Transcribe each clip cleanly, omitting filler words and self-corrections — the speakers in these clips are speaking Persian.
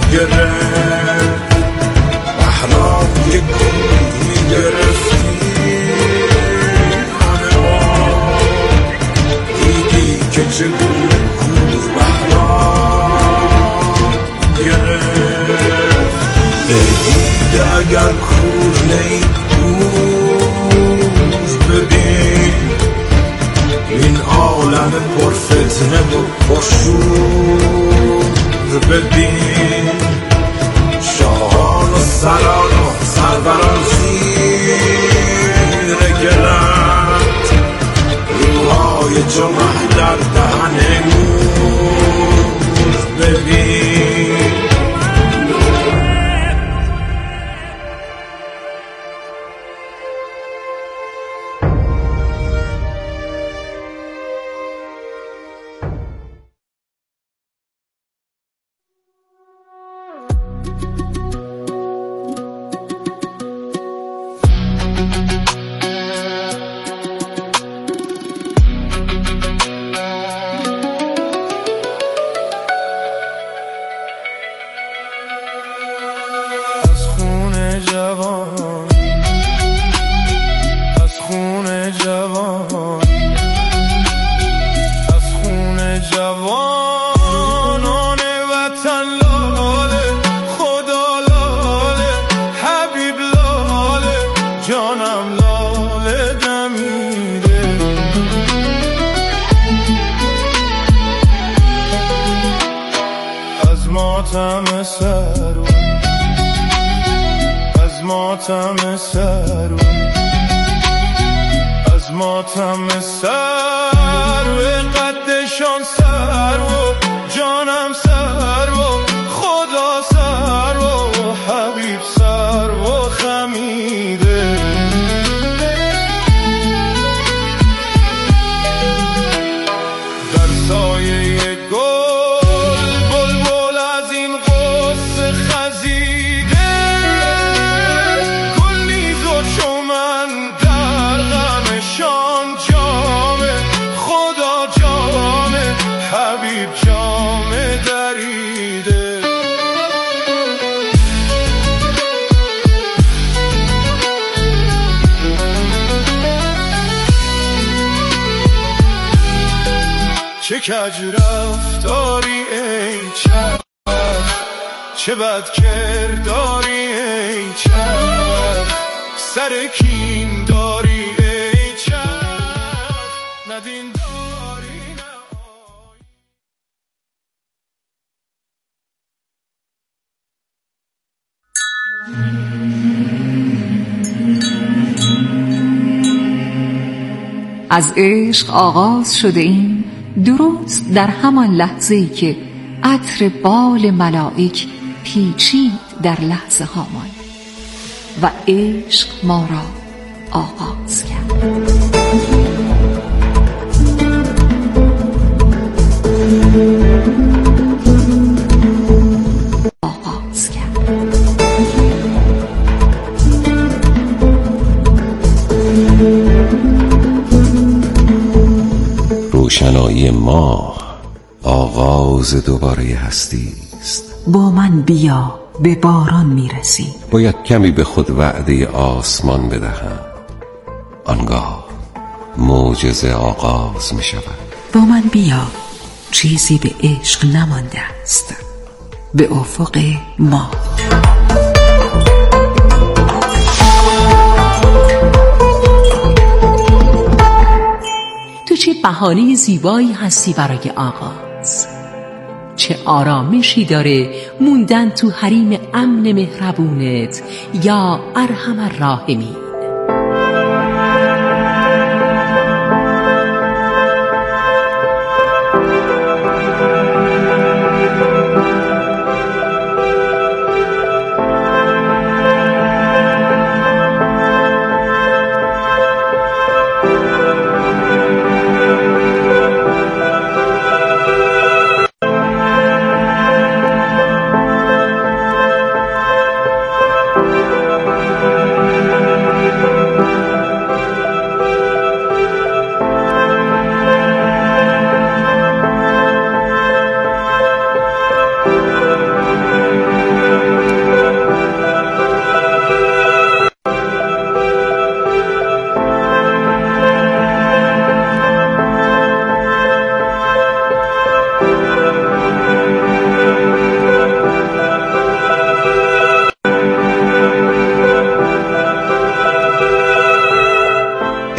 گرفت بهرام یک گل گرفتی همه ما دیدی که چگونه کور بهرام گرفت بگید اگر کور نید ببین این عالم پرفتنه و پرشور ببین شاهان و سران و سروران زیر گلند روهای جمع در دهن مور ببین از ماتم سر و قدشان سر و جانم سر و خدا سر و حبیب سر و خمیده در سایه گل بلبل از این قصه خزیده گل نیز و چو من در غمشان جامه خدا جامه حبیب جامه دریده چه کج رفتاری ای چرخ چه بد کرداری ای چرخ سر کین داری ای چرخ ندین داری از عشق آغاز شده ایم درست در همان لحظه‌ای که عطر بال ملائک پیچید در لحظه هامان و عشق ما را آغاز کرد. روشنایی ماه آغاز دوباره هستی است. با من بیا به باران میرسی. باید کمی به خود وعده آسمان بدهم، آنگاه معجزه آغاز می شود. با من بیا چیزی به عشق نمانده است، به افق ما. تو چه بهانه زیبایی هستی برای آغاز، چه آرامشی داره موندن تو حریم امن مهربونت یا ارحم الراحمین.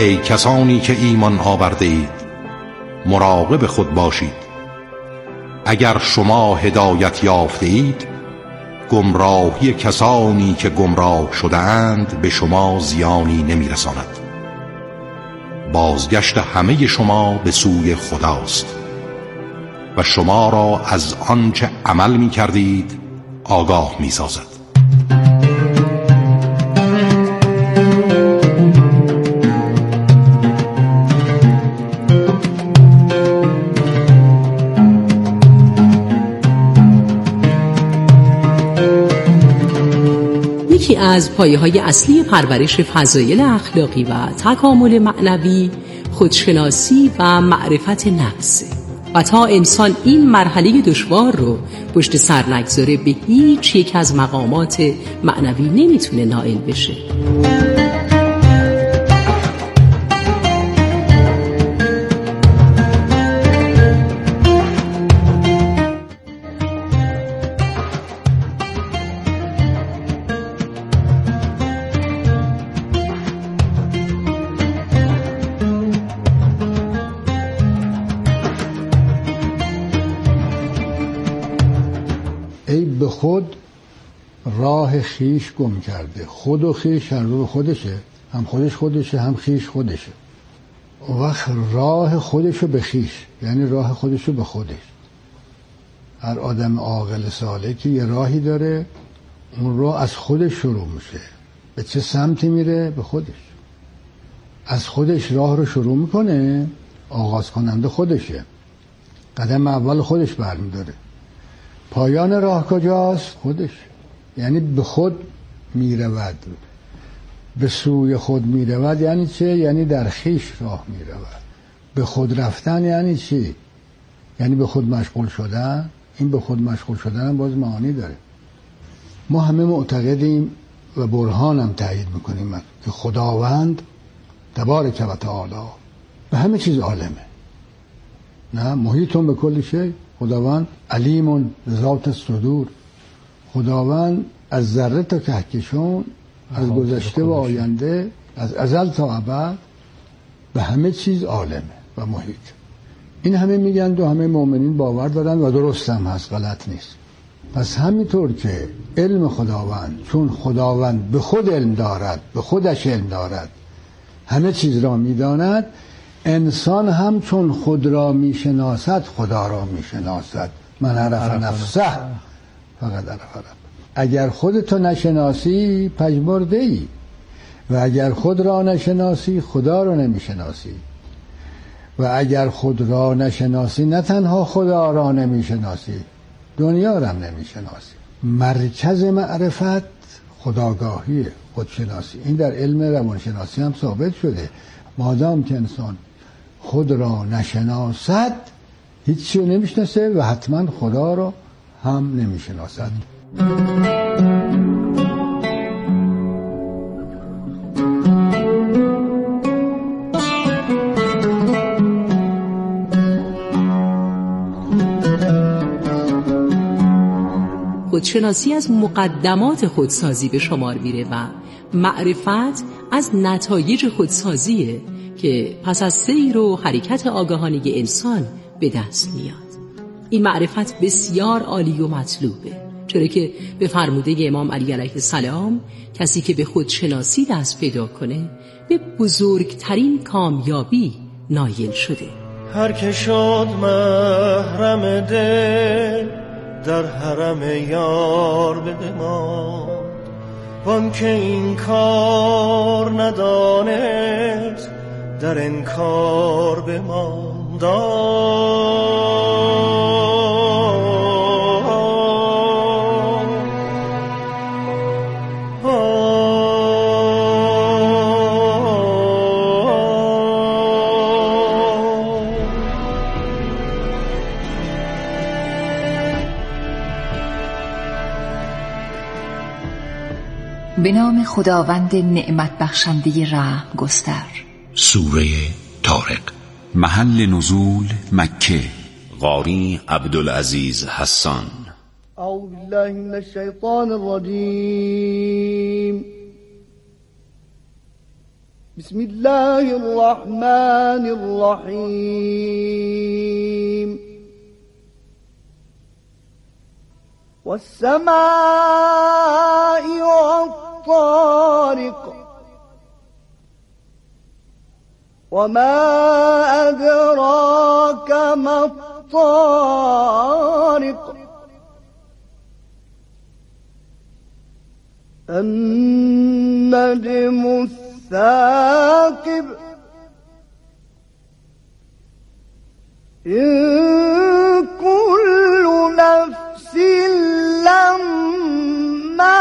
ای کسانی که ایمان آورده اید مراقب خود باشید. اگر شما هدایت یافته اید گمراهی کسانی که گمراه شده‌اند به شما زیانی نمی‌رساند. بازگشت همه شما به سوی خداست و شما را از آنچه عمل می‌کردید آگاه می‌سازد. یکی از پایه‌های اصلی پرورش فضایل اخلاقی و تکامل معنوی خودشناسی و معرفت نفسه و تا انسان این مرحله دشوار رو پشت سر نگذاره به هیچ یک از مقامات معنوی نمیتونه نائل بشه. ای به خود راه خیش گم کرده. خود و خیش هر دو خودشه، هم خودش خودشه هم خیش خودشه. وقت راه خودشو به خیش یعنی راه خودشو به خودش. هر آدم عاقل سالکی یه راهی داره، اون راه از خودش شروع میشه. به چه سمتی میره؟ به خودش. از خودش راه رو شروع میکنه، آغاز کننده خودشه، قدم اول خودش برمیداره. پایان راه کجاست؟ خودش. یعنی به خود میرود، به سوی خود میرود. یعنی چه؟ یعنی در خیش راه میرود. به خود رفتن یعنی چی؟ یعنی به خود مشغول شدن. این به خود مشغول شدن هم باز معانی داره. ما همه معتقدیم و برهان هم تایید میکنیم که خداوند تبارک و تعالی به همه چیز عالمه. نه محیطون به کل شی. خداوند علیمون ذات الصدور. خداوند از ذره تا کهکشان، از گذشته و آینده، از ازل تا ابد به همه چیز عالمه و محیط. این همه میگن و همه مؤمنین باور دارن و درست هم هست، غلط نیست. پس همینطور که علم خداوند، چون خداوند به خود علم دارد، به خودش علم دارد، همه چیز را میداند، انسان هم چون خود را میشناسد خدا را میشناسد. من عرف نفسه فقط عرف رب. اگر خودتو نشناسی پژمرده ای و اگر خود را نشناسی خدا را نمیشناسی و اگر خود را نشناسی نه تنها خدا را نمیشناسی دنیا را هم نمیشناسی. مرکز معرفت خداگاهیه، خودشناسی. این در علم روانشناسی هم ثابت شده. مادام که انسان خود را نشناسد هیچی رو نمیشناسه و حتما خدا را هم نمیشناسد. خودشناسی از مقدمات خودسازی به شمار میره و معرفت از نتایج خودسازیه که پس از سیر و حرکت آگاهانه انسان به دست میاد. این معرفت بسیار عالی و مطلوبه، چرا که به فرموده امام علی علیه السلام کسی که به خودشناسی دست پیدا کنه به بزرگترین کامیابی نایل شده. هر که شد محرم دل در حرم یار بماند، وان که این کار ندانست در انکار بماند. به نام خداوند نعمت بخشنده رحم گستر. سوره طارق. محل نزول مکه. قاری عبدالعزیز حسان. اعوذ بالله من الشیطان الرجیم. بسم الله الرحمن الرحيم والسماء والطارق وما أدراك ما الطارق النجم الثاقب إن كل نفس لما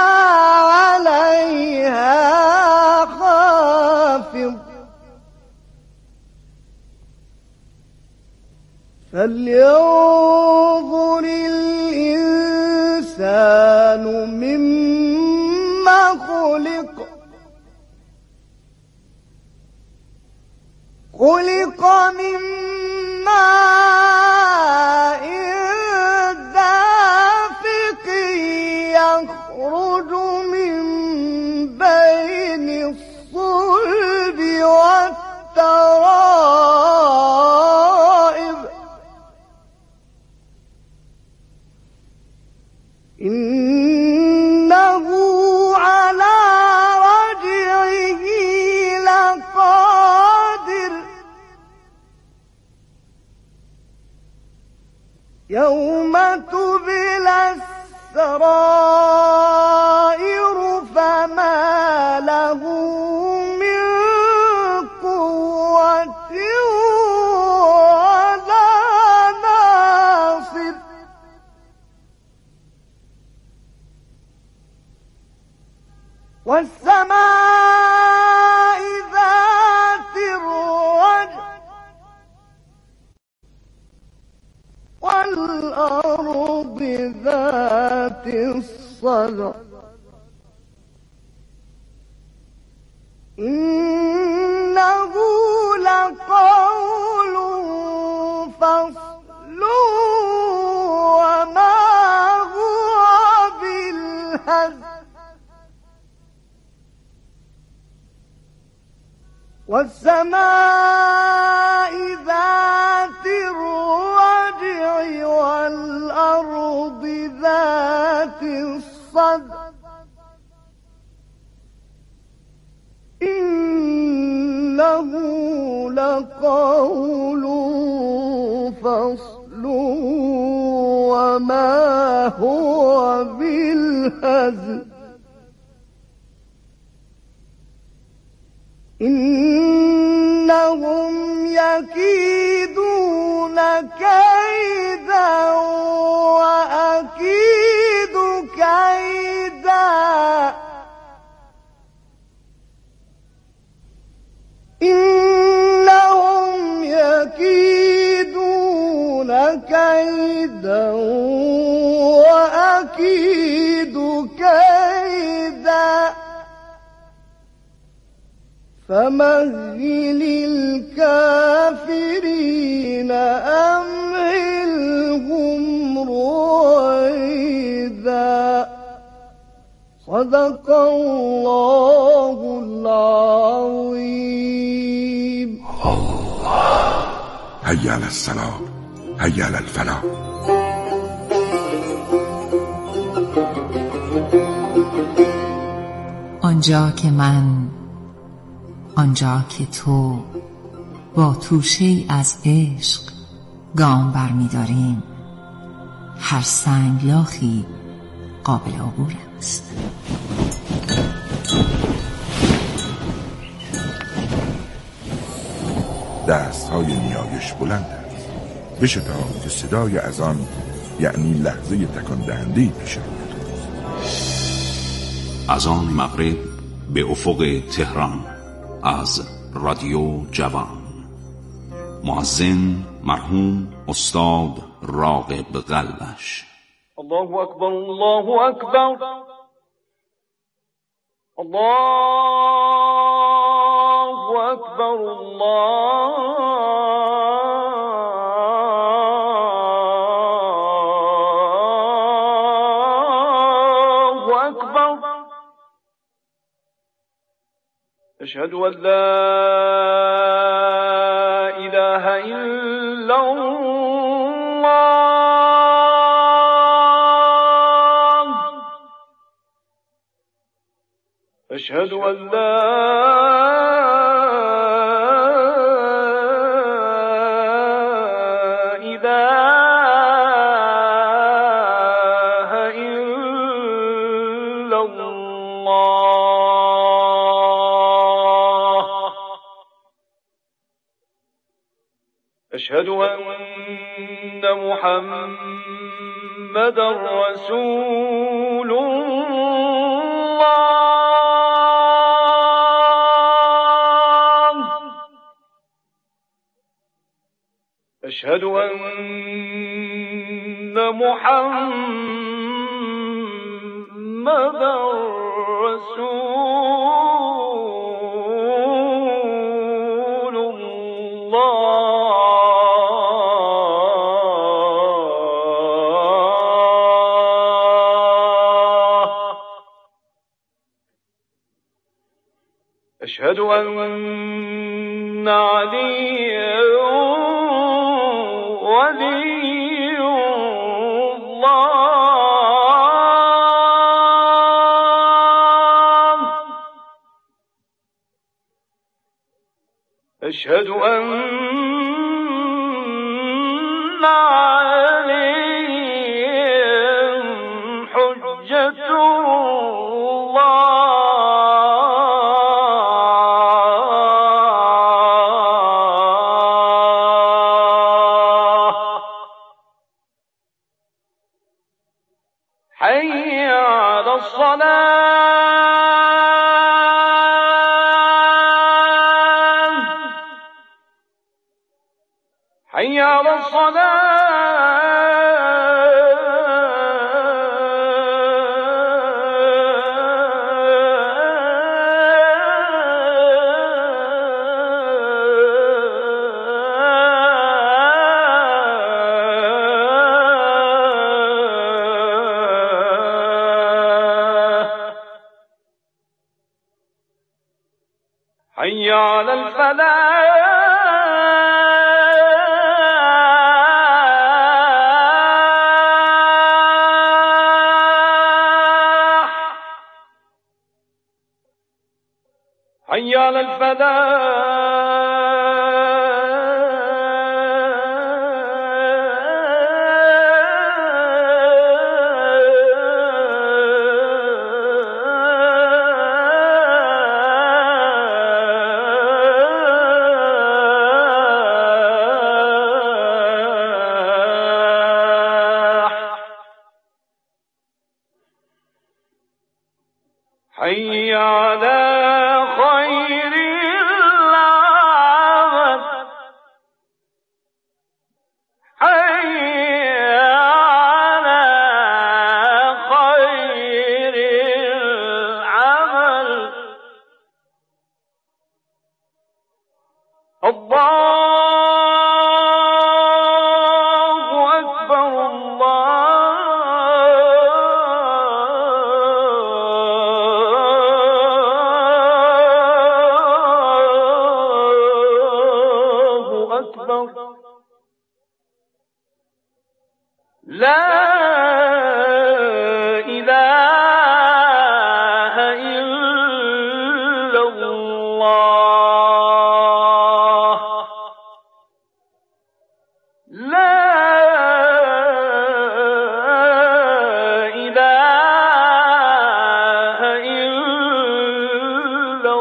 عليها حافظ فلينظر الإنسان مما خلق من ماء دافق يخرج من بين الصلب والترائب إنه على رجعه لقادر يوم تبلى السرائر فما له من قوة ولا ناصر والسماء ذات الرجع والأرض ذات الصدع إنه لقول فصل وما هو بالهزل والسماء ذات الرجع والأرض ذات الصدع إنه لقول فصل وما هو بالهزل إنهم يكيدون كيدا وأكيد كيدا إنهم يكيدون كيدا وأكيد كيدا فمهل الكافرين أمهلهم رويدا صدق الله العظيم. الله هيا على الصلاة هيا على الفلاح. آنجا که من، آنجا که تو با توشه‌ای از عشق گام برمی‌داریم، هر سنگلاخی قابل عبور است. دست‌های نیایش بلند است، بشتاب که صدای اذان یعنی لحظه تکان دهنده پیش رویت است. اذان مغرب به افق تهران از رادیو جوان. مؤذن مرحوم استاد راغب قلبش. الله اکبر الله اکبر الله اکبر الله اکبر. أشهد أن لا إله إلا الله. أشهد أن لا إله إلا الله. أشهد أن محمدا رسول الله. أشهد أن محمدا رسول الله. أشهد أن عليا ولي الله. أشهد أن عليا حجة حي على الصلاة. حي على حي على الفلاح. حي على حي على خير العمل. حي على خير العمل. الله أكبر الله أكبر. لا إله إلا الله. لا إله إلا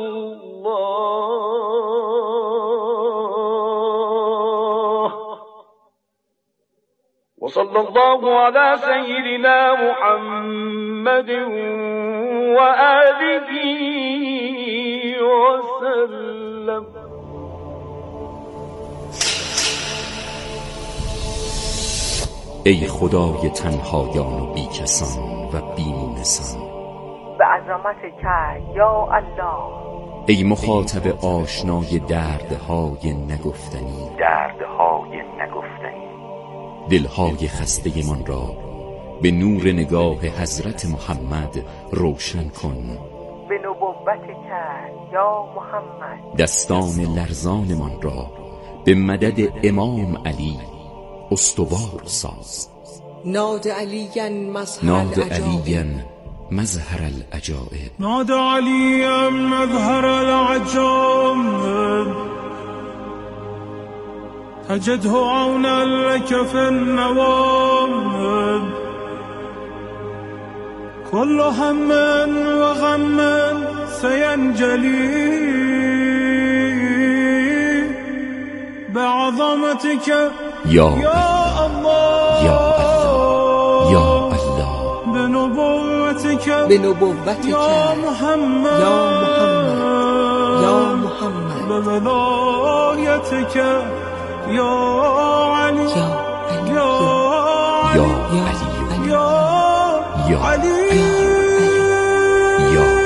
الله. وصلى الله على سيدنا محمد وآله وسلم. ای خدای تنهایان و بیکسان و بیمونسان، به عظمتک یا الله. ای مخاطب آشنای دردهای نگفتنی، دلهای خسته من را به نور نگاه حضرت محمد روشن کن. به نور بنبوتك یا محمد. دستان لرزانمان را به مدد امام علی استوار ساز. ناد علیاً مظهر العجائب. ناد علیاً مظهر العجائب تجده عونا لك في النوائب. كل هم وغم سينجلي بعظمتك یا الله یا الله یا الله. بنبوتك یا محمد یا محمد. بولایتك یا علی یا علی یا علی یا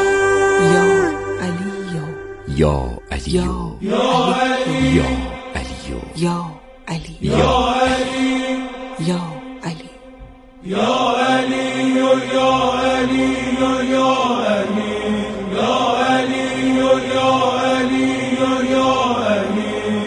علی یا علی یا علی یا علی یا علی یا علی یا علی یا علی یا علی یا علی یا علی یا علی یا علی یا علی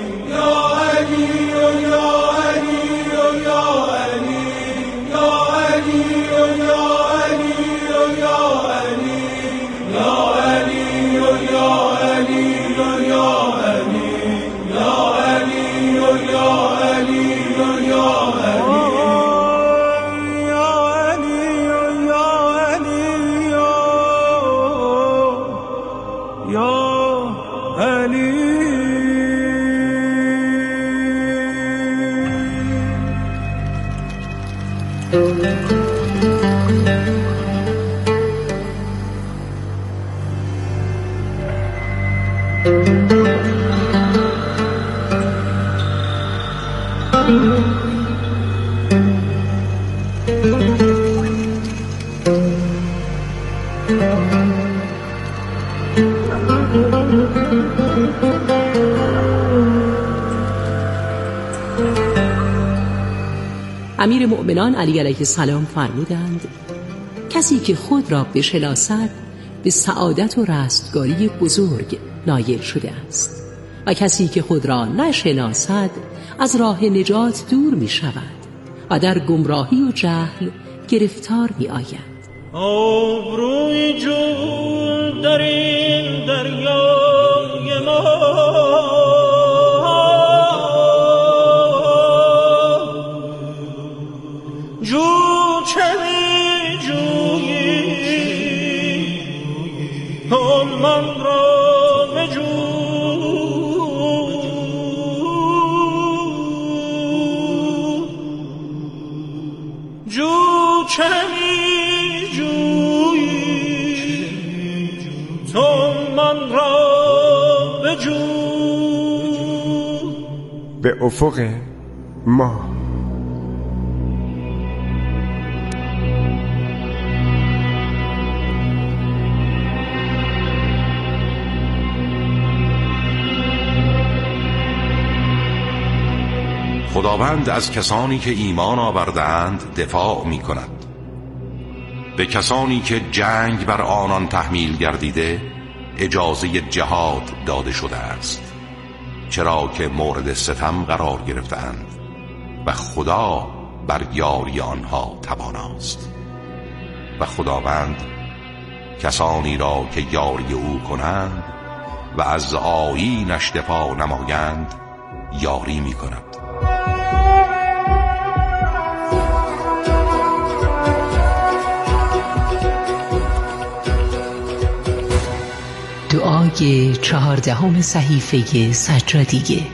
امیر مؤمنان علی علیه السلام فرمودند کسی که خود را بشناسد به سعادت و رستگاری بزرگ نایل شده است و کسی که خود را نشناسد از راه نجات دور می شود و در گمراهی و جهل گرفتار می آید. آبروی جون در این دریای ما جو چمی جویی هم من را بجو جو چمی جویی هم من را بجو به افق ما. خداوند از کسانی که ایمان آورده‌اند دفاع می کند. به کسانی که جنگ بر آنان تحمیل گردیده اجازه جهاد داده شده است، چرا که مورد ستم قرار گرفتند و خدا بر یاری آنها تواناست. و خداوند کسانی را که یاری او کنند و از آیینش دفاع نمایند یاری می کند. دعای 14 صحیفه سجادیه.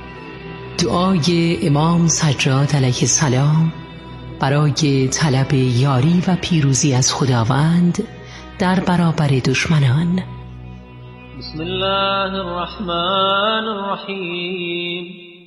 دعای امام سجاد علیه السلام برای طلب یاری و پیروزی از خداوند در برابر دشمنان. بسم الله الرحمن الرحیم.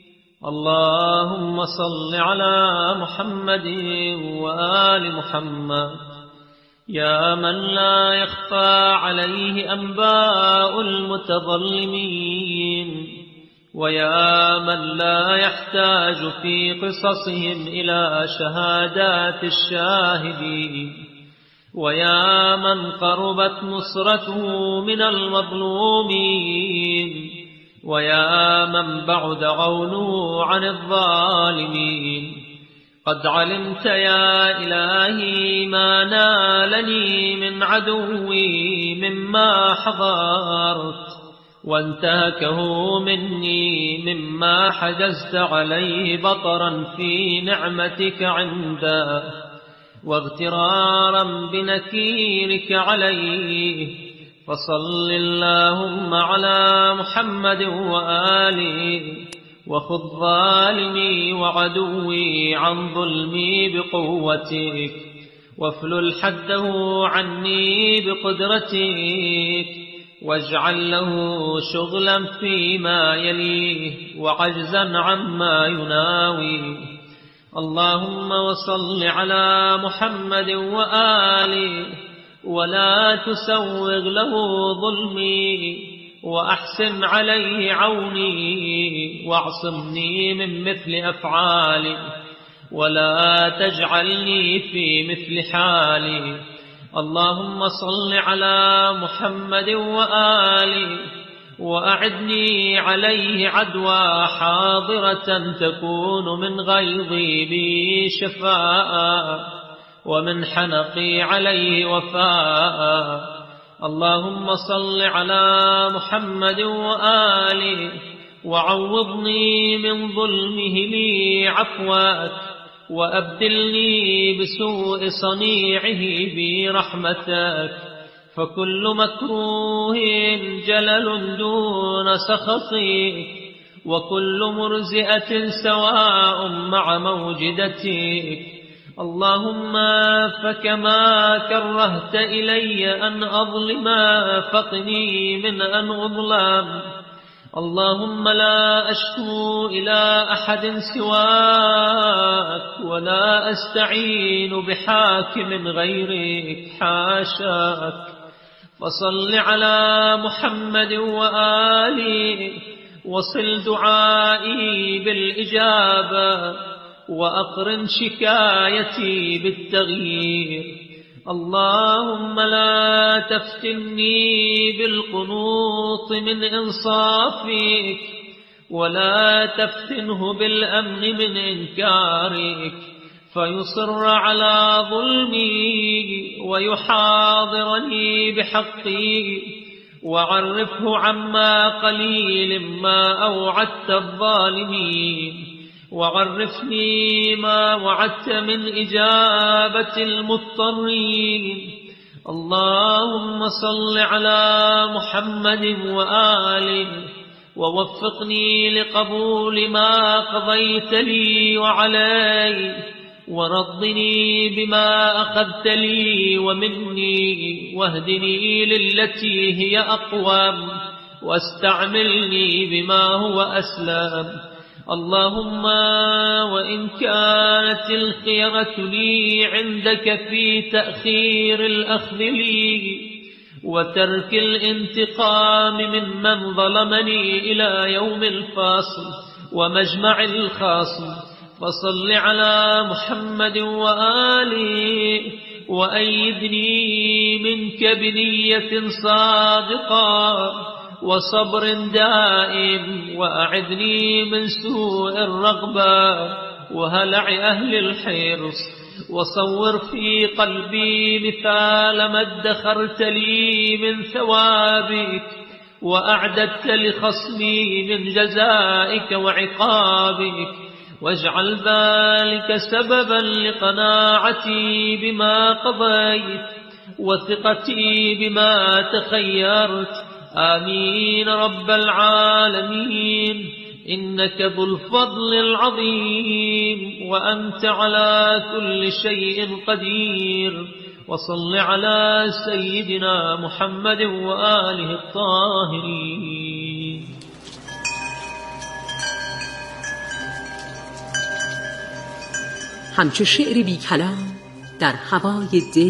اللهم صل على محمد و آل محمد يا من لا يخفى عليه أنباء المتظلمين ويا من لا يحتاج في قصصهم إلى شهادات الشاهدين ويا من قربت نصرته من المظلومين ويا من بعد عونه عن الظالمين قد علمت يا إلهي ما نالني من عدوي مما حضرت وانتهكه مني مما حجزت عليه بطرا في نعمتك عنده واغترارا بنكيرك عليه فصل اللهم على محمد وآله وخذ ظالمي وعدوي عن ظلمي بقوتك وافلل حده عني بقدرتك واجعل له شغلا فيما يليه وعجزا عما يناوي اللهم وصل على محمد وآله ولا تسوغ له ظلمي وأحسن عليه عوني واعصمني من مثل أفعالي ولا تجعلني في مثل حالي اللهم صل على محمد وآله وأعدني عليه عدوى حاضرة تكون من غيظي بي شفاء ومن حنقي عليه وفاء اللهم صل على محمد وآله وعوضني من ظلمه لي عفوك وأبدلني بسوء صنيعه برحمتك فكل مكروه جلل دون سخطك وكل مرزئة سواء مع موجدتك اللهم فكما كرهت إلي أن أظلم فقني من أن أظلم اللهم لا أشكو إلى أحد سواك ولا أستعين بحاكم غيرك حاشاك فصل على محمد وآله وصل دعائي بالإجابة وأقرن شكايتي بالتغيير اللهم لا تفتني بالقنوط من إنصافك ولا تفتنه بالأمن من إنكارك فيصر على ظلمي ويحاضرني بحقي وعرفه عما قليل ما أوعدت الظالمين وعرفني ما وعدت من إجابة المضطرين اللهم صل على محمد وآله ووفقني لقبول ما قضيت لي وعلي ورضني بما أخذت لي ومني واهدني للتي هي أقوم واستعملني بما هو أسلم اللهم وإن كانت الخيرة لي عندك في تأخير الأخذ لي وترك الانتقام ممن ظلمني إلى يوم الفاصل ومجمع الخاصم فصل على محمد وآله وأيدني منك بنية صادقة وصبر دائم وأعذني من سوء الرغبة وهلع أهل الحرص وصور في قلبي مثال ما ادخرت لي من ثوابك وأعددت لخصمي من جزائك وعقابك واجعل ذلك سببا لقناعتي بما قضيت وثقتي بما تخيرت آمين رب العالمين إنك ذو الفضل العظيم وأنت على كل شيء قدير وصل على سيدنا محمد وآله الطاهرين. همچو شعر بی کلام در هوای دل